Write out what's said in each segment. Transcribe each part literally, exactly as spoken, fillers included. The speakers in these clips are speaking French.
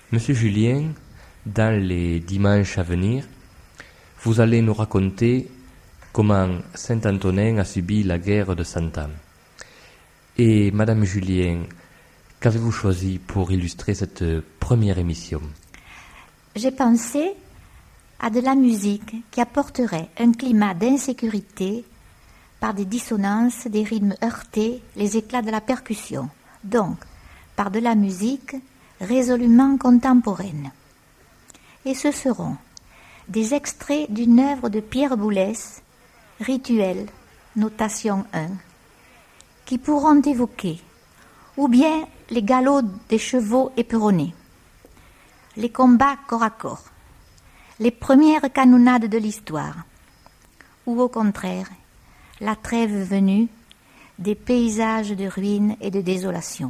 Monsieur Julien, dans les dimanches à venir, vous allez nous raconter comment Saint-Antonin a subi la guerre de Cent Ans. Et Madame Julien, qu'avez-vous choisi pour illustrer cette première émission? J'ai pensé à de la musique qui apporterait un climat d'insécurité par des dissonances, des rythmes heurtés, les éclats de la percussion. Donc, par de la musique résolument contemporaine. Et ce seront des extraits d'une œuvre de Pierre Boulez, Rituel, notation un, qui pourront évoquer ou bien les galops des chevaux éperonnés, les combats corps à corps, les premières canonnades de l'histoire, ou au contraire, la trêve venue des paysages de ruines et de désolation.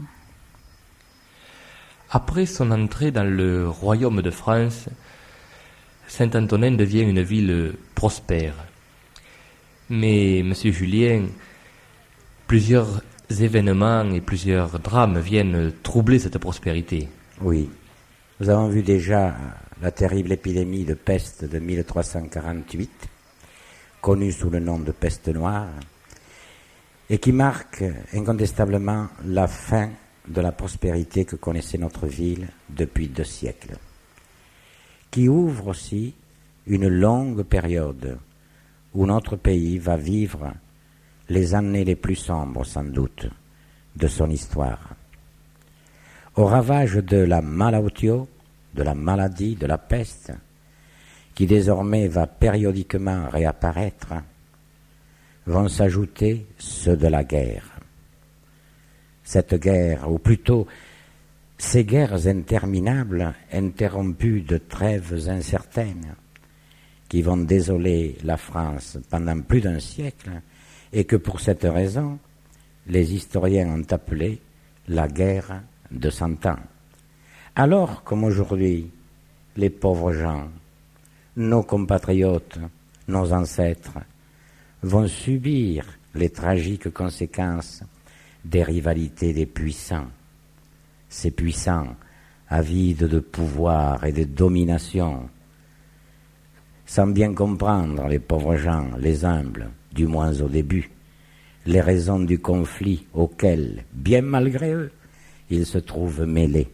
Après son entrée dans le royaume de France, Saint-Antonin devient une ville prospère. Mais, Monsieur Julien, plusieurs événements et plusieurs drames viennent troubler cette prospérité. Oui, nous avons vu déjà la terrible épidémie de peste de mille trois cent quarante-huit, connue sous le nom de peste noire, et qui marque incontestablement la fin de la prospérité que connaissait notre ville depuis deux siècles, qui ouvre aussi une longue période où notre pays va vivre les années les plus sombres, sans doute, de son histoire. Au ravage de la malautio, de la maladie, de la peste, qui désormais va périodiquement réapparaître, vont s'ajouter ceux de la guerre. Cette guerre, ou plutôt ces guerres interminables, interrompues de trêves incertaines, qui vont désoler la France pendant plus d'un siècle, et que pour cette raison, les historiens ont appelé la guerre de Cent Ans. Alors, comme aujourd'hui, les pauvres gens, nos compatriotes, nos ancêtres, vont subir les tragiques conséquences des rivalités des puissants. Ces puissants, avides de pouvoir et de domination, sans bien comprendre, les pauvres gens, les humbles, du moins au début, les raisons du conflit auquel, bien malgré eux, ils se trouvent mêlés.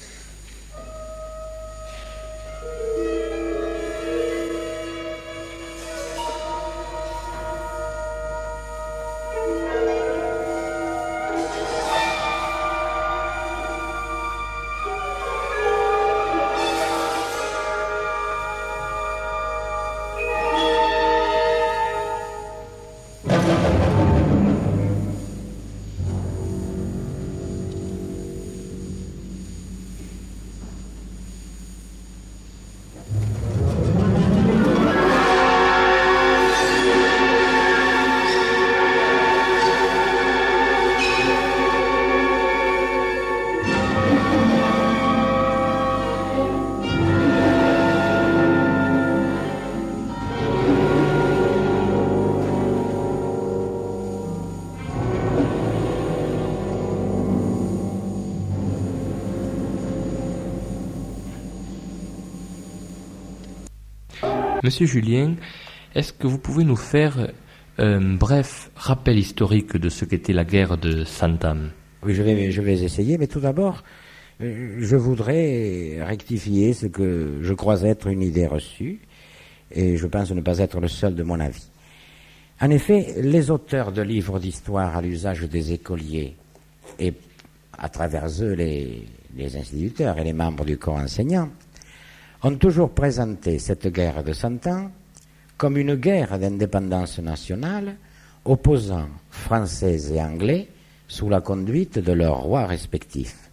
Monsieur Julien, est-ce que vous pouvez nous faire un bref rappel historique de ce qu'était la guerre de Cent Ans? Oui, je vais, je vais essayer, mais tout d'abord, je voudrais rectifier ce que je crois être une idée reçue, et je pense ne pas être le seul de mon avis. En effet, les auteurs de livres d'histoire à l'usage des écoliers, et à travers eux les, les instituteurs et les membres du corps enseignant, ont toujours présenté cette guerre de Cent Ans comme une guerre d'indépendance nationale opposant Français et Anglais sous la conduite de leurs rois respectifs.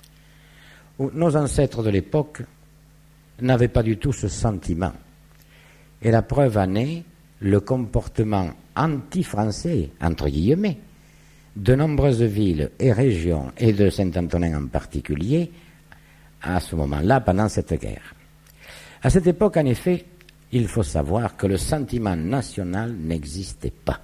Nos ancêtres de l'époque n'avaient pas du tout ce sentiment. Et la preuve en est le comportement anti-français, entre guillemets, de nombreuses villes et régions, et de Saint-Antonin en particulier, à ce moment-là, pendant cette guerre. À cette époque, en effet, il faut savoir que le sentiment national n'existait pas.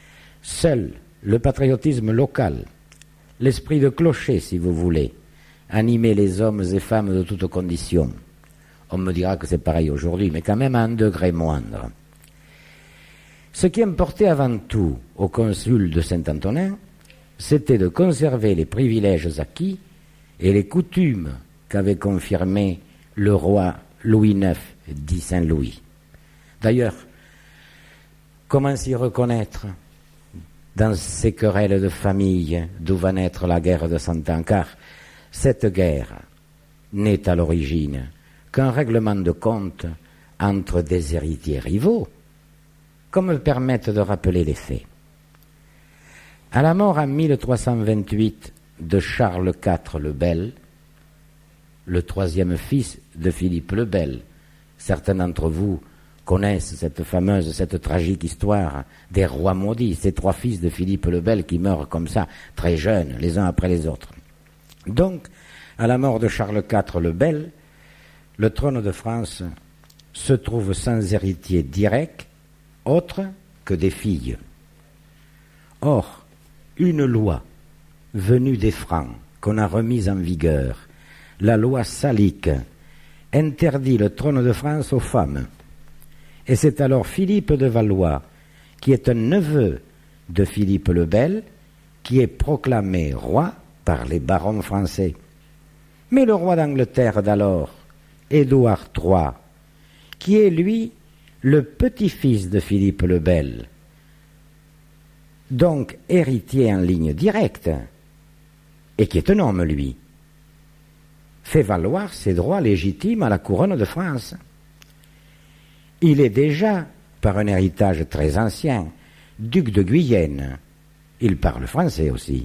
Seul le patriotisme local, l'esprit de clocher, si vous voulez, animait les hommes et femmes de toutes conditions. On me dira que c'est pareil aujourd'hui, mais quand même à un degré moindre. Ce qui importait avant tout au consul de Saint-Antonin, c'était de conserver les privilèges acquis et les coutumes qu'avait confirmé le roi Louis neuf, dit Saint-Louis. D'ailleurs, comment s'y reconnaître dans ces querelles de famille d'où va naître la guerre de Cent Ans, car cette guerre n'est à l'origine qu'un règlement de compte entre des héritiers rivaux, comme me permettent de rappeler les faits. À la mort en mille trois cent vingt-huit de Charles quatre le Bel, le troisième fils de Philippe le Bel, certains d'entre vous connaissent cette fameuse, cette tragique histoire des rois maudits, ces trois fils de Philippe le Bel qui meurent comme ça, très jeunes, les uns après les autres. Donc, à la mort de Charles quatre le Bel, le trône de France se trouve sans héritier direct, autre que des filles. Or, une loi venue des Francs, qu'on a remise en vigueur, la loi salique, interdit le trône de France aux femmes. Et c'est alors Philippe de Valois, qui est un neveu de Philippe le Bel, qui est proclamé roi par les barons français. Mais le roi d'Angleterre d'alors, Édouard trois, qui est lui le petit-fils de Philippe le Bel, donc héritier en ligne directe, et qui est un homme, lui, fait valoir ses droits légitimes à la couronne de France. Il est déjà, par un héritage très ancien, duc de Guyenne. Il parle français aussi.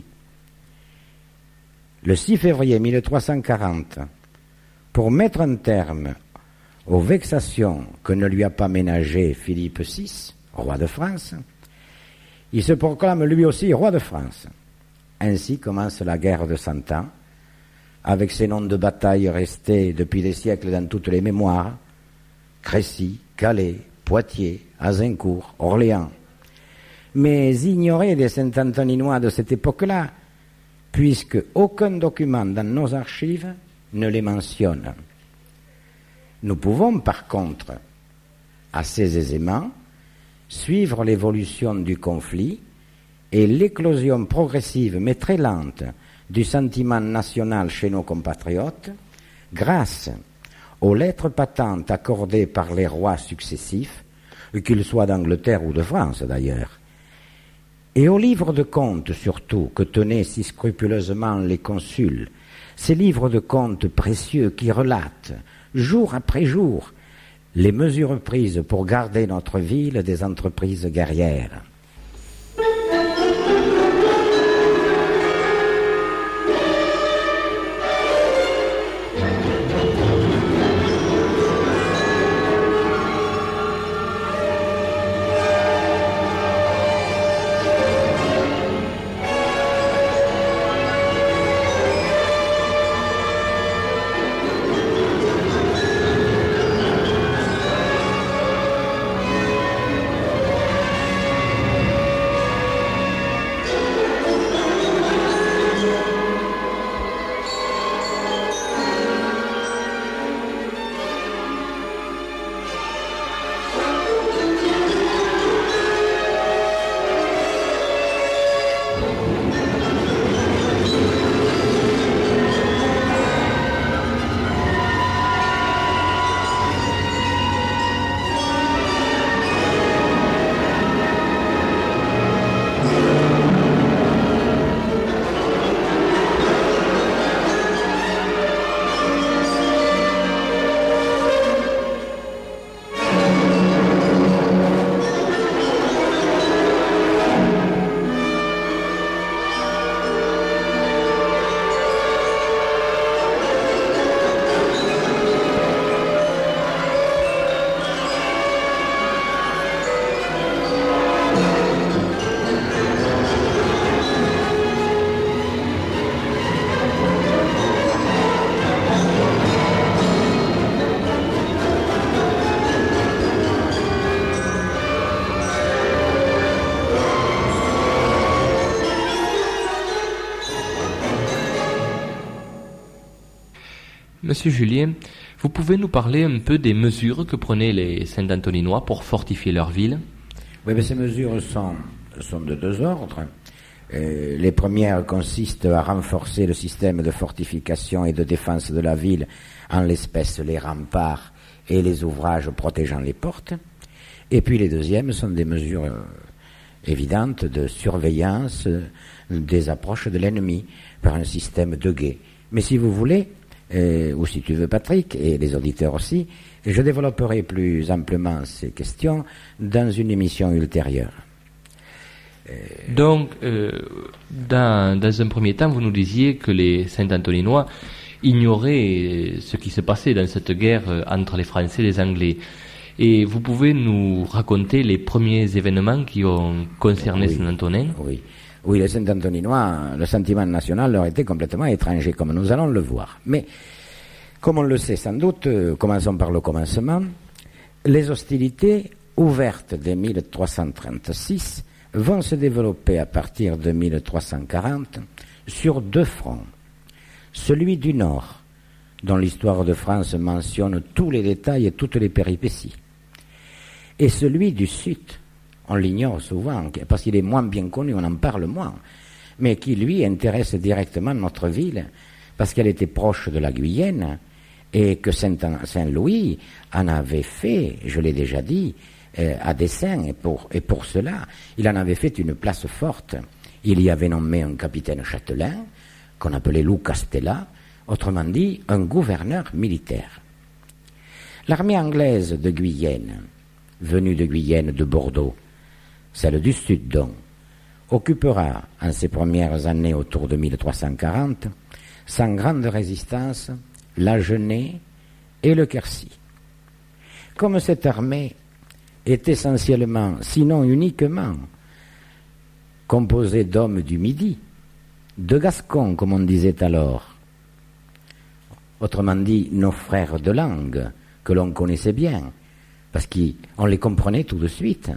Le six février mille trois cent quarante, pour mettre un terme aux vexations que ne lui a pas ménagées Philippe six, roi de France, il se proclame lui aussi roi de France. Ainsi commence la guerre de Cent Ans, avec ses noms de bataille restés depuis des siècles dans toutes les mémoires: Crécy, Calais, Poitiers, Azincourt, Orléans. Mais ignorés des Saint-Antoninois de cette époque-là, puisque aucun document dans nos archives ne les mentionne. Nous pouvons par contre, assez aisément, suivre l'évolution du conflit et l'éclosion progressive mais très lente du sentiment national chez nos compatriotes, grâce aux lettres patentes accordées par les rois successifs, qu'ils soient d'Angleterre ou de France d'ailleurs, et aux livres de comptes surtout que tenaient si scrupuleusement les consuls, ces livres de comptes précieux qui relatent, jour après jour, les mesures prises pour garder notre ville des entreprises guerrières. Monsieur Julien, vous pouvez nous parler un peu des mesures que prenaient les Saint-Antoninois pour fortifier leur ville? Oui, mais ces mesures sont, sont de deux ordres. Euh, les premières consistent à renforcer le système de fortification et de défense de la ville, en l'espèce les remparts et les ouvrages protégeant les portes. Et puis les deuxièmes sont des mesures euh, évidentes de surveillance euh, des approches de l'ennemi par un système de guet. Mais si vous voulez, euh, ou si tu veux Patrick, et les auditeurs aussi, je développerai plus amplement ces questions dans une émission ultérieure. Donc, euh, dans, dans un premier temps, vous nous disiez que les Saint-Antoninois ignoraient ce qui se passait dans cette guerre entre les Français et les Anglais. Et vous pouvez nous raconter les premiers événements qui ont concerné oui, Saint-Antonin? Oui, oui, les Saint-Antoninois, le sentiment national leur était complètement étranger, comme nous allons le voir. Mais, comme on le sait sans doute, commençons par le commencement, les hostilités ouvertes dès mille trois cent trente-six vont se développer à partir de mille trois cent quarante sur deux fronts. Celui du Nord, dont l'histoire de France mentionne tous les détails et toutes les péripéties, et celui du Sud, on l'ignore souvent, parce qu'il est moins bien connu, on en parle moins, mais qui, lui, intéresse directement notre ville, parce qu'elle était proche de la Guyenne, et que Saint-Louis en avait fait, je l'ai déjà dit, Euh, à dessein, et pour, et pour cela, il en avait fait une place forte. Il y avait nommé un capitaine châtelain, qu'on appelait Lou Castella, autrement dit, un gouverneur militaire. L'armée anglaise de Guyenne, venue de Guyenne de Bordeaux, celle du Sud donc, occupera en ses premières années autour de mille trois cent quarante, sans grande résistance, la Genée et le Quercy. Comme cette armée est essentiellement, sinon uniquement, composé d'hommes du Midi, de Gascons, comme on disait alors, autrement dit, nos frères de langue, que l'on connaissait bien, parce qu'on les comprenait tout de suite.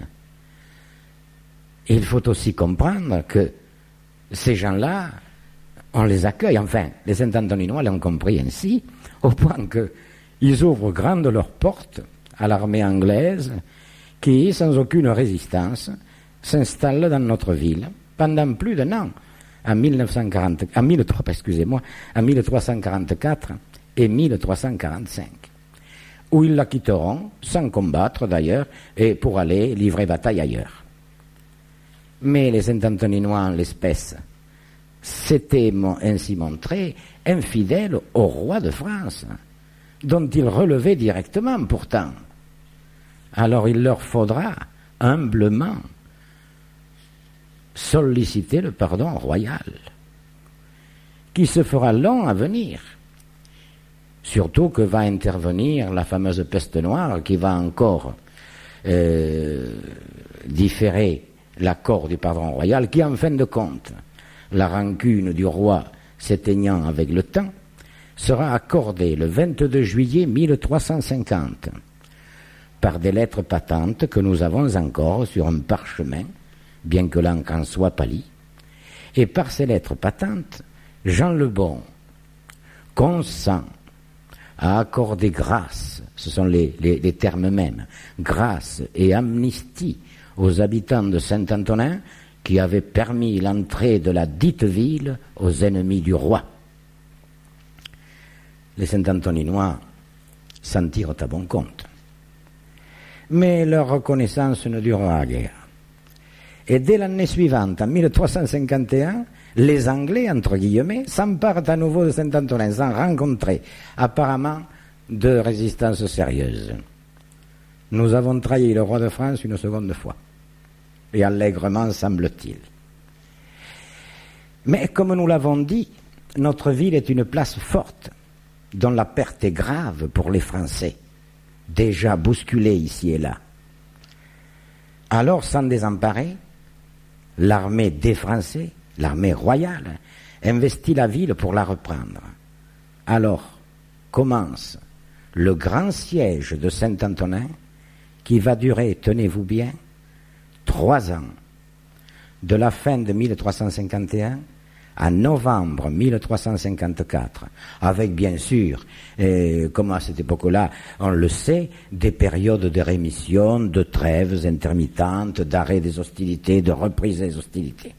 Et il faut aussi comprendre que ces gens-là, on les accueille, enfin, les Saint-Antoninois l'ont compris ainsi, au point qu'ils ouvrent grandes leurs portes à l'armée anglaise, qui, sans aucune résistance, s'installe dans notre ville pendant plus d'un an, en mille neuf cent quarante, en mille trois, excusez-moi, en mille trois cent quarante-quatre et mille trois cent quarante-cinq, où ils la quitteront, sans combattre d'ailleurs, et pour aller livrer bataille ailleurs. Mais les Saint-Antoninois, en l'espèce, s'étaient ainsi montrés infidèles au roi de France, dont ils relevaient directement pourtant. Alors il leur faudra humblement solliciter le pardon royal, qui se fera long à venir, surtout que va intervenir la fameuse peste noire qui va encore euh, différer l'accord du pardon royal, qui en fin de compte, la rancune du roi s'éteignant avec le temps, sera accordé le vingt-deux juillet mille trois cent cinquante par des lettres patentes que nous avons encore sur un parchemin, bien que l'encre en soit pâlie, et par ces lettres patentes, Jean le Bon consent à accorder grâce, ce sont les, les, les termes mêmes, grâce et amnistie aux habitants de Saint-Antonin qui avaient permis l'entrée de la dite ville aux ennemis du roi. Les Saint-Antoninois s'en tirent à bon compte. Mais leur reconnaissance ne durera guère. Et dès l'année suivante, en mille trois cent cinquante et un, les Anglais, entre guillemets, s'emparent à nouveau de Saint-Antonin, sans rencontrer apparemment de résistance sérieuse. Nous avons trahi le roi de France une seconde fois, et allègrement semble-t-il. Mais comme nous l'avons dit, notre ville est une place forte, dont la perte est grave pour les Français, déjà bousculés ici et là. Alors, sans désemparer, l'armée des Français, l'armée royale, investit la ville pour la reprendre. Alors commence le grand siège de Saint-Antonin qui va durer, tenez-vous bien, trois ans, de la fin de mille trois cent cinquante et un en novembre mille trois cent cinquante-quatre, avec bien sûr, euh, comme à cette époque-là, on le sait, des périodes de rémission, de trêves intermittentes, d'arrêt des hostilités, de reprise des hostilités.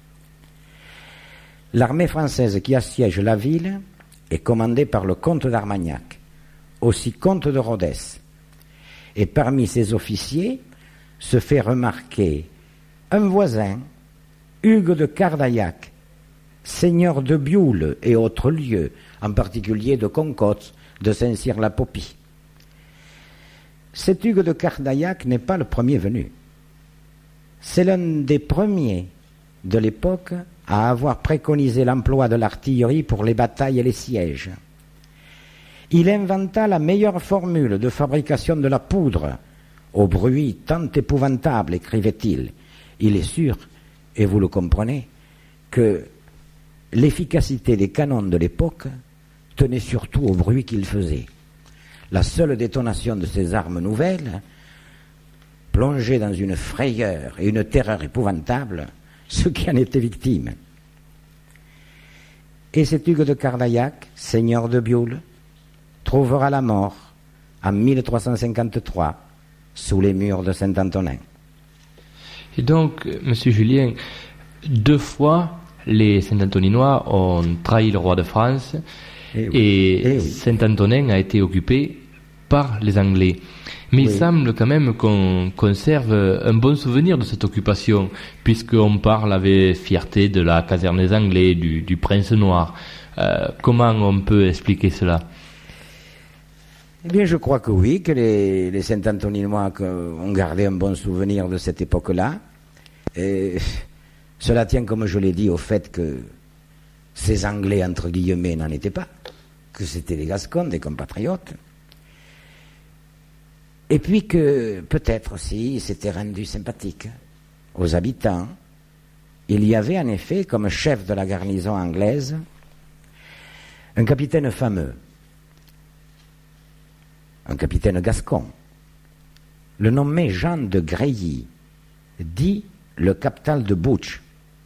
L'armée française qui assiège la ville est commandée par le comte d'Armagnac, aussi comte de Rodez. Et parmi ses officiers se fait remarquer un voisin, Hugues de Cardaillac, seigneur de Bioule et autres lieux, en particulier de Concote, de Saint-Cyr-la-Popie. Cet Hugues de Cardaillac n'est pas le premier venu. C'est l'un des premiers de l'époque à avoir préconisé l'emploi de l'artillerie pour les batailles et les sièges. Il inventa la meilleure formule de fabrication de la poudre, au bruit tant épouvantable, écrivait-il. Il est sûr, et vous le comprenez, que l'efficacité des canons de l'époque tenait surtout au bruit qu'ils faisaient. La seule détonation de ces armes nouvelles plongeait dans une frayeur et une terreur épouvantables ceux qui en étaient victimes. Et cet Hugues de Cardaillac, seigneur de Bioule, trouvera la mort en mille trois cent cinquante-trois sous les murs de Saint-Antonin. Et donc, Monsieur Julien, deux fois, les Saint-Antoninois ont trahi le roi de France et, oui. et, et oui. Saint-Antonin a été occupé par les Anglais. Mais oui. il semble quand même qu'on conserve un bon souvenir de cette occupation, puisqu'on parle avec fierté de la caserne des Anglais, du, du prince noir. Euh, comment on peut expliquer cela ? Eh bien, je crois que oui, que les, les Saint-Antoninois ont gardé un bon souvenir de cette époque-là. Et cela tient, comme je l'ai dit, au fait que ces Anglais, entre guillemets, n'en étaient pas, que c'était des Gascons, des compatriotes. Et puis que, peut-être aussi, ils s'étaient rendus sympathiques aux habitants. Il y avait en effet, comme chef de la garnison anglaise, un capitaine fameux, un capitaine gascon, le nommé Jean de Grailly, dit le captal de Bouch,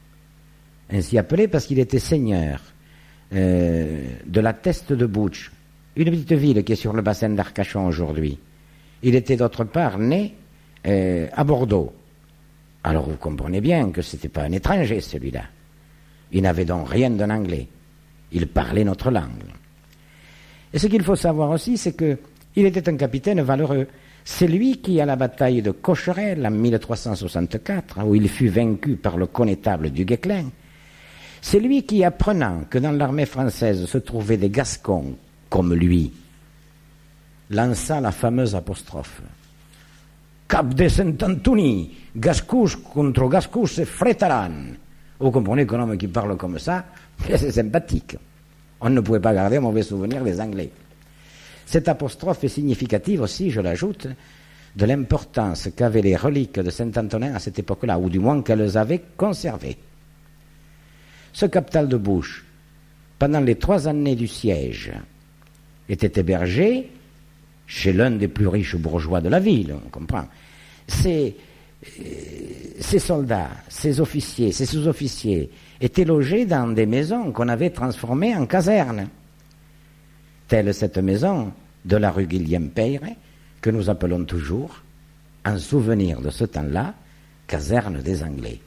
ainsi appelé parce qu'il était seigneur euh, de la Teste de Bouch, une petite ville qui est sur le bassin d'Arcachon aujourd'hui. Il était d'autre part né euh, à Bordeaux. Alors vous comprenez bien que ce n'était pas un étranger celui-là. Il n'avait donc rien d'un anglais. Il parlait notre langue. Et ce qu'il faut savoir aussi, c'est que il était un capitaine valeureux. C'est lui qui, à la bataille de Cocherel en mille trois cent soixante-quatre, où il fut vaincu par le connétable du Guesclin, c'est lui qui, apprenant que dans l'armée française se trouvaient des Gascons comme lui, lança la fameuse apostrophe. Cap de Saint-Antoni, Gascouche contre Gascouche se fretaran. Vous comprenez qu'un homme qui parle comme ça, c'est sympathique. On ne pouvait pas garder un mauvais souvenir des Anglais. Cette apostrophe est significative aussi, je l'ajoute, de l'importance qu'avaient les reliques de Saint-Antonin à cette époque-là, ou du moins qu'elles avaient conservé. Ce captal de Bouche, pendant les trois années du siège, était hébergé chez l'un des plus riches bourgeois de la ville, on comprend. Ces, ces soldats, ces officiers, ces sous-officiers étaient logés dans des maisons qu'on avait transformées en casernes. Telle cette maison de la rue Guillaume-Peyre, que nous appelons toujours, en souvenir de ce temps-là, caserne des Anglais.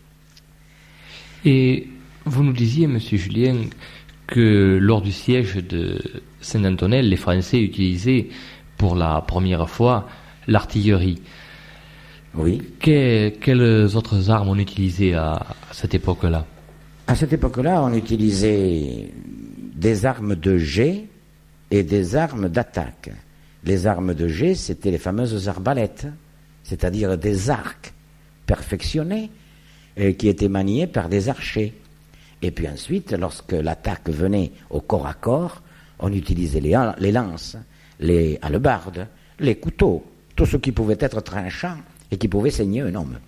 Et vous nous disiez, Monsieur Julien, que lors du siège de Saint-Antonin, les Français utilisaient pour la première fois l'artillerie. Oui. Que, quelles autres armes on utilisait à, à cette époque-là ? À cette époque-là, on utilisait des armes de jet et des armes d'attaque. Les armes de jet, c'était les fameuses arbalètes, c'est-à-dire des arcs perfectionnés et qui étaient maniés par des archers. Et puis ensuite, lorsque l'attaque venait au corps à corps, on utilisait les, les lances, les hallebardes, les couteaux, tout ce qui pouvait être tranchant et qui pouvait saigner un homme.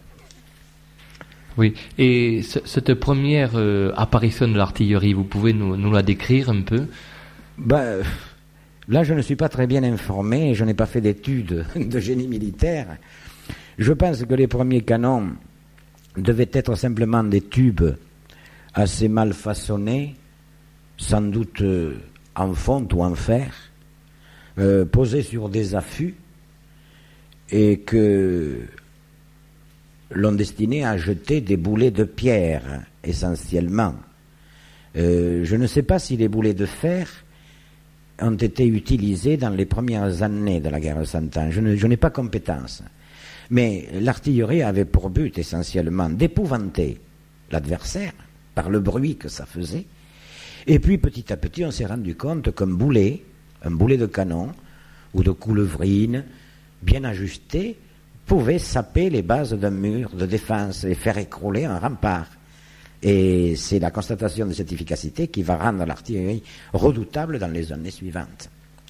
Oui, et c- cette première euh, apparition de l'artillerie, vous pouvez nous, nous la décrire un peu ? Ben, là, je ne suis pas très bien informé, et je n'ai pas fait d'études de génie militaire. Je pense que les premiers canons devaient être simplement des tubes assez mal façonnés, sans doute euh, en fonte ou en fer, euh, posés sur des affûts, et que l'on destinait à jeter des boulets de pierre, essentiellement. Euh, je ne sais pas si les boulets de fer ont été utilisés dans les premières années de la guerre de Cent Ans. Je, ne, je n'ai pas compétence. Mais l'artillerie avait pour but essentiellement d'épouvanter l'adversaire par le bruit que ça faisait. Et puis petit à petit, on s'est rendu compte qu'un boulet, un boulet de canon ou de coulevrine bien ajusté, pouvait saper les bases d'un mur de défense et faire écrouler un rempart. Et c'est la constatation de cette efficacité qui va rendre l'artillerie redoutable dans les années suivantes.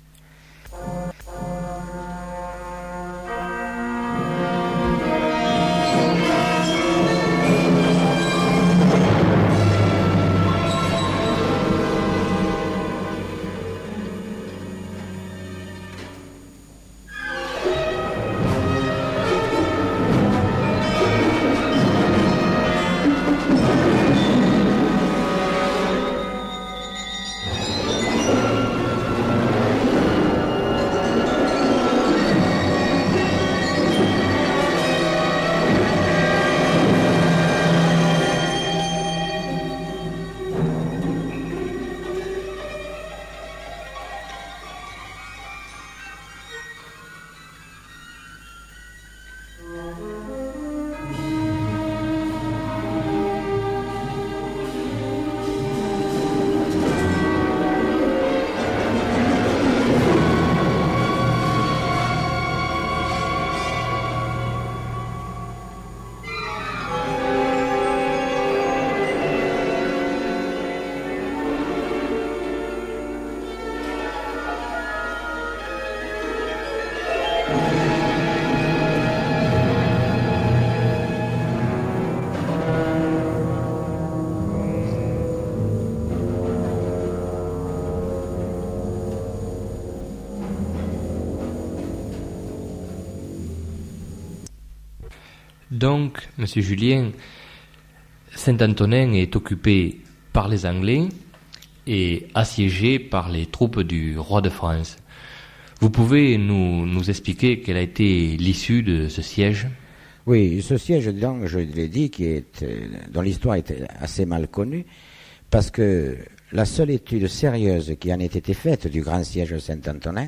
Donc, Monsieur Julien, Saint-Antonin est occupé par les Anglais et assiégé par les troupes du roi de France. Vous pouvez nous, nous expliquer quelle a été l'issue de ce siège ? Oui, ce siège, donc, je l'ai dit, qui est, dont l'histoire est assez mal connue, parce que la seule étude sérieuse qui en ait été faite du grand siège de Saint-Antonin,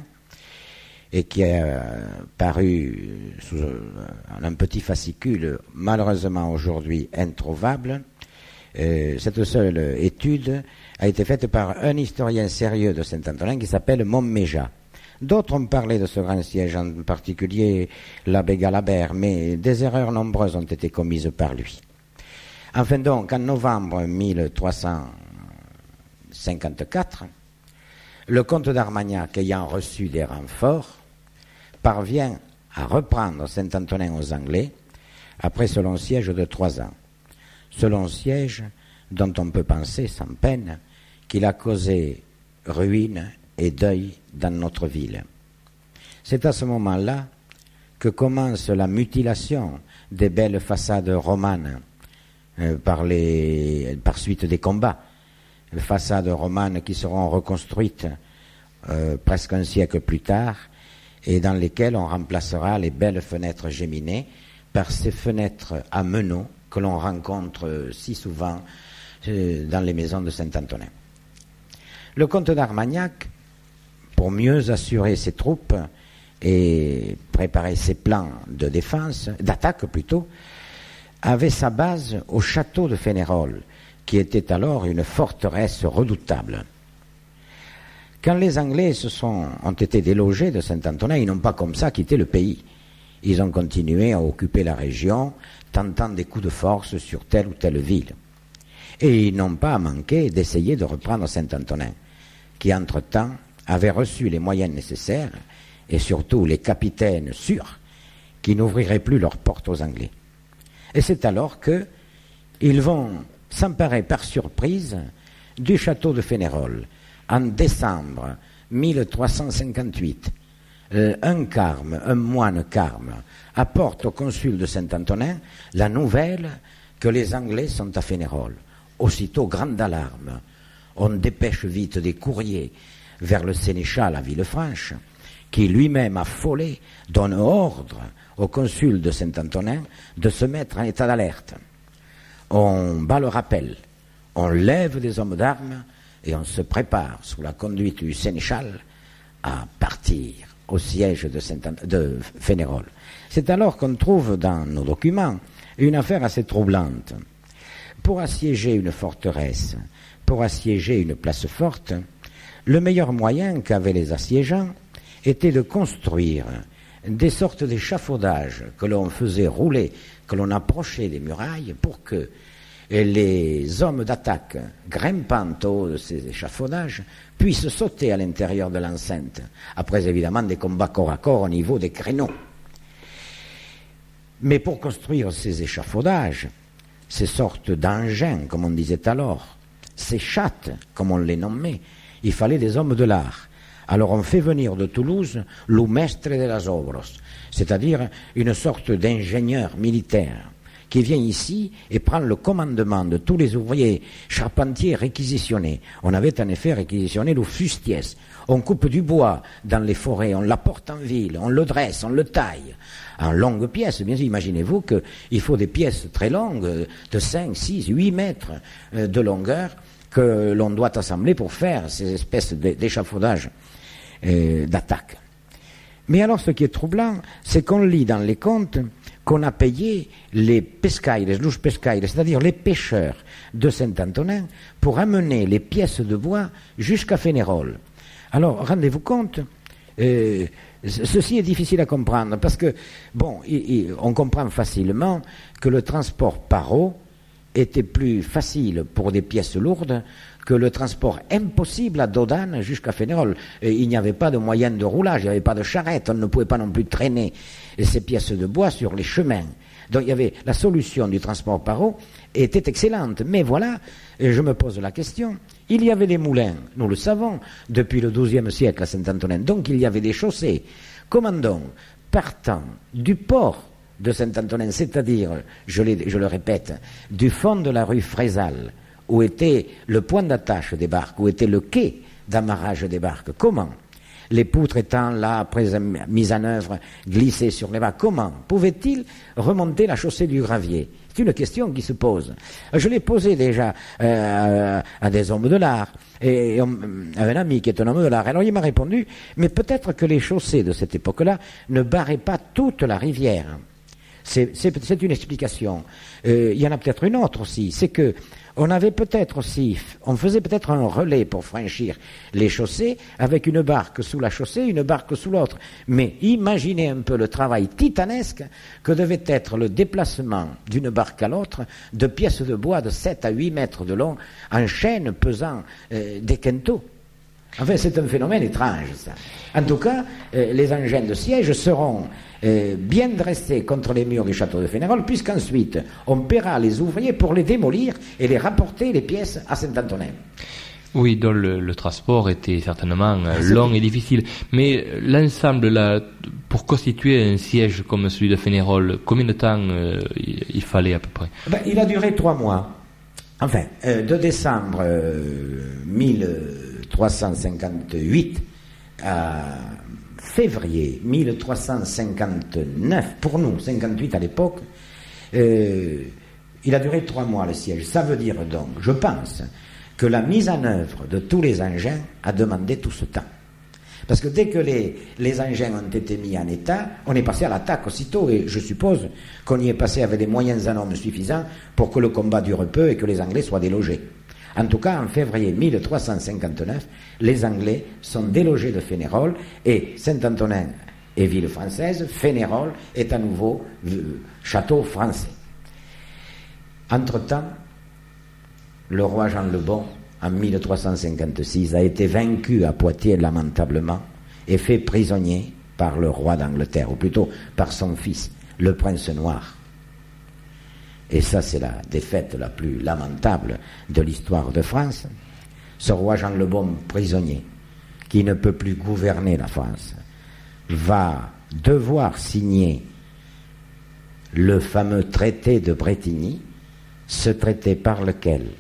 et qui a paru sous un petit fascicule, malheureusement aujourd'hui introuvable, euh, cette seule étude a été faite par un historien sérieux de Saint-Antonin qui s'appelle Montméjat. D'autres ont parlé de ce grand siège, en particulier l'abbé Galabert, mais des erreurs nombreuses ont été commises par lui. Enfin donc, en novembre mille trois cent cinquante-quatre, le comte d'Armagnac, ayant reçu des renforts, parvient à reprendre Saint-Antonin aux Anglais après ce long siège de trois ans. Ce long siège dont on peut penser sans peine qu'il a causé ruine et deuil dans notre ville. C'est à ce moment-là que commence la mutilation des belles façades romanes euh, par, les, par suite des combats. Les façades romanes qui seront reconstruites euh, presque un siècle plus tard et dans lesquelles on remplacera les belles fenêtres géminées par ces fenêtres à meneaux que l'on rencontre si souvent euh, dans les maisons de Saint-Antonin. Le comte d'Armagnac, pour mieux assurer ses troupes et préparer ses plans de défense, d'attaque plutôt, avait sa base au château de Fénérolles, qui était alors une forteresse redoutable. Quand les Anglais se sont, ont été délogés de Saint-Antonin, ils n'ont pas comme ça quitté le pays. Ils ont continué à occuper la région, tentant des coups de force sur telle ou telle ville. Et ils n'ont pas manqué d'essayer de reprendre Saint-Antonin, qui entre-temps avait reçu les moyens nécessaires, et surtout les capitaines sûrs, qui n'ouvriraient plus leurs portes aux Anglais. Et c'est alors qu'ils vont s'emparer par surprise du château de Fénérolles. En décembre mille trois cent cinquante-huit, euh, un carme, un moine carme, apporte au consul de Saint-Antonin la nouvelle que les Anglais sont à Fénérolles. aussitôt grande alarme. On dépêche vite des courriers vers le sénéchal à Villefranche, qui lui-même affolé donne ordre au consul de Saint-Antonin de se mettre en état d'alerte. On bat le rappel, on lève des hommes d'armes et on se prépare, sous la conduite du sénéchal, à partir au siège de, Saint-Ant- de Fénérol. C'est alors qu'on trouve dans nos documents une affaire assez troublante. Pour assiéger une forteresse, pour assiéger une place forte, le meilleur moyen qu'avaient les assiégeants était de construire des sortes d'échafaudages que l'on faisait rouler, que l'on approchait des murailles pour que les hommes d'attaque, grimpant au haut de ces échafaudages, puissent sauter à l'intérieur de l'enceinte, après évidemment des combats corps à corps au niveau des créneaux. Mais pour construire ces échafaudages, ces sortes d'engins, comme on disait alors, ces chattes, comme on les nommait, il fallait des hommes de l'art. Alors on fait venir de Toulouse le mestre de las obras, c'est-à-dire une sorte d'ingénieur militaire qui vient ici et prend le commandement de tous les ouvriers charpentiers réquisitionnés. On avait en effet réquisitionné le fustiès. On coupe du bois dans les forêts, on l'apporte en ville, on le dresse, on le taille en longues pièces. Bien sûr, imaginez-vous qu'il faut des pièces très longues, de cinq, six, huit mètres de longueur, que l'on doit assembler pour faire ces espèces d'échafaudages euh, d'attaque. Mais alors, ce qui est troublant, c'est qu'on lit dans les contes qu'on a payé les pescaires, les pescaires, c'est-à-dire les pêcheurs de Saint-Antonin, pour amener les pièces de bois jusqu'à Fénérol. Alors, rendez-vous compte, euh, ceci est difficile à comprendre, parce que, bon, il, il, on comprend facilement que le transport par eau était plus facile pour des pièces lourdes que le transport impossible à Dodane jusqu'à Fénérol. Et il n'y avait pas de moyen de roulage, il n'y avait pas de charrette, on ne pouvait pas non plus traîner ces pièces de bois sur les chemins. Donc il y avait la solution du transport par eau était excellente. Mais voilà, je me pose la question, il y avait des moulins, nous le savons, depuis le douzième siècle à Saint-Antonin, donc il y avait des chaussées. Comment donc, partant du port de Saint-Antonin, c'est-à-dire, je, je le répète, du fond de la rue Frézal, où était le point d'attache des barques, où était le quai d'amarrage des barques. Comment? Les poutres étant là, après mise en œuvre, glissées sur les barques, comment pouvait-il remonter la chaussée du Gravier? C'est une question qui se pose. Je l'ai posée déjà euh, à des hommes de l'art, et, et à un ami qui est un homme de l'art. Alors il m'a répondu, mais peut-être que les chaussées de cette époque-là ne barraient pas toute la rivière. C'est, c'est, c'est une explication. Euh, il y en a peut-être une autre aussi, c'est que on avait peut-être aussi, on faisait peut-être un relais pour franchir les chaussées avec une barque sous la chaussée, une barque sous l'autre. Mais imaginez un peu le travail titanesque que devait être le déplacement d'une barque à l'autre de pièces de bois de sept à huit mètres de long en chaîne pesant euh, des quintaux. Enfin, c'est un phénomène étrange, ça. En tout cas, euh, les engins de siège seront euh, bien dressés contre les murs du château de Fénérol, puisqu'ensuite, on paiera les ouvriers pour les démolir et les rapporter, les pièces, à Saint-Antonin. Oui, donc le, le transport était certainement euh, long et difficile. Mais l'ensemble, là, pour constituer un siège comme celui de Fénérol, combien de temps euh, il, il fallait à peu près? Ben, il a duré trois mois. Enfin, euh, de décembre euh, mille trois cent cinquante-huit à février mille trois cent cinquante-neuf, pour nous, cinquante-huit à l'époque, euh, il a duré trois mois le siège. Ça veut dire donc, je pense, que la mise en œuvre de tous les engins a demandé tout ce temps. Parce que dès que les, les engins ont été mis en état, on est passé à l'attaque aussitôt, et je suppose qu'on y est passé avec des moyens en hommes suffisants pour que le combat dure peu et que les Anglais soient délogés. En tout cas, en février mille trois cent cinquante-neuf, les Anglais sont délogés de Fénérol, et Saint-Antonin est ville française, Fénérol est à nouveau euh, château français. Entre-temps, le roi Jean le Bon, en mille trois cent cinquante-six, a été vaincu à Poitiers lamentablement et fait prisonnier par le roi d'Angleterre, ou plutôt par son fils, le prince noir. Et ça, c'est la défaite la plus lamentable de l'histoire de France. Ce roi Jean le Bon, prisonnier, qui ne peut plus gouverner la France, va devoir signer le fameux traité de Bretigny, ce traité par lequel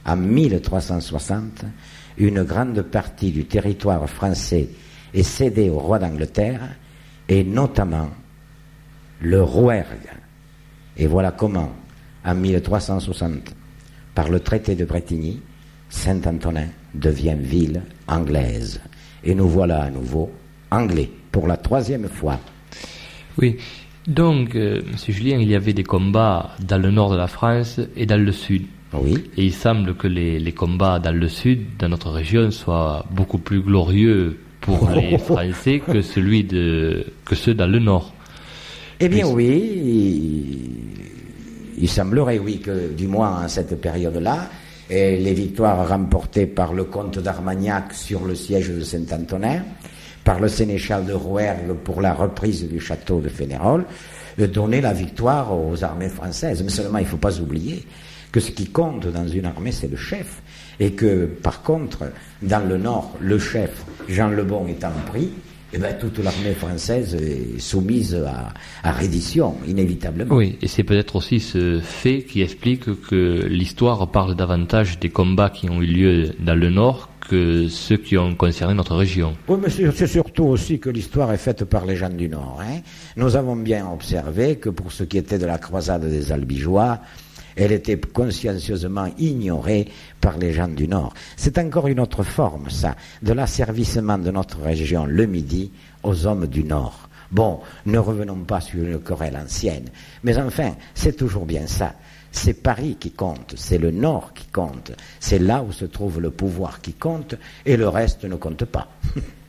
en mille trois cent soixante, une grande partie du territoire français est cédée au roi d'Angleterre, et notamment le Rouergue. Et voilà comment, en mille trois cent soixante, par le traité de Bretigny, Saint-Antonin devient ville anglaise. Et nous voilà à nouveau anglais, pour la troisième fois. Oui, donc, euh, M. Julien, il y avait des combats dans le nord de la France et dans le sud. Oui. Et il semble que les, les combats dans le sud, dans notre région, soient beaucoup plus glorieux pour les Français que, celui de, que ceux dans le nord. Eh bien Mais, oui, il, il semblerait, oui, que du moins en cette période-là, et les victoires remportées par le comte d'Armagnac sur le siège de Saint-Antonin, par le sénéchal de Rouergue pour la reprise du château de Fénérolles, donnaient la victoire aux armées françaises. Mais seulement, il ne faut pas oublier que ce qui compte dans une armée, c'est le chef. Et que, par contre, dans le nord, le chef, Jean le Bon, étant pris, eh ben, toute l'armée française est soumise à, à reddition, inévitablement. Oui, et c'est peut-être aussi ce fait qui explique que l'histoire parle davantage des combats qui ont eu lieu dans le nord que ceux qui ont concerné notre région. Oui, mais c'est surtout aussi que l'histoire est faite par les gens du Nord. Hein. Nous avons bien observé que pour ce qui était de la croisade des Albigeois, elle était consciencieusement ignorée par les gens du Nord. C'est encore une autre forme, ça, de l'asservissement de notre région, le Midi, aux hommes du Nord. Bon, ne revenons pas sur une querelle ancienne, mais enfin, c'est toujours bien ça. C'est Paris qui compte, c'est le Nord qui compte, c'est là où se trouve le pouvoir qui compte, et le reste ne compte pas.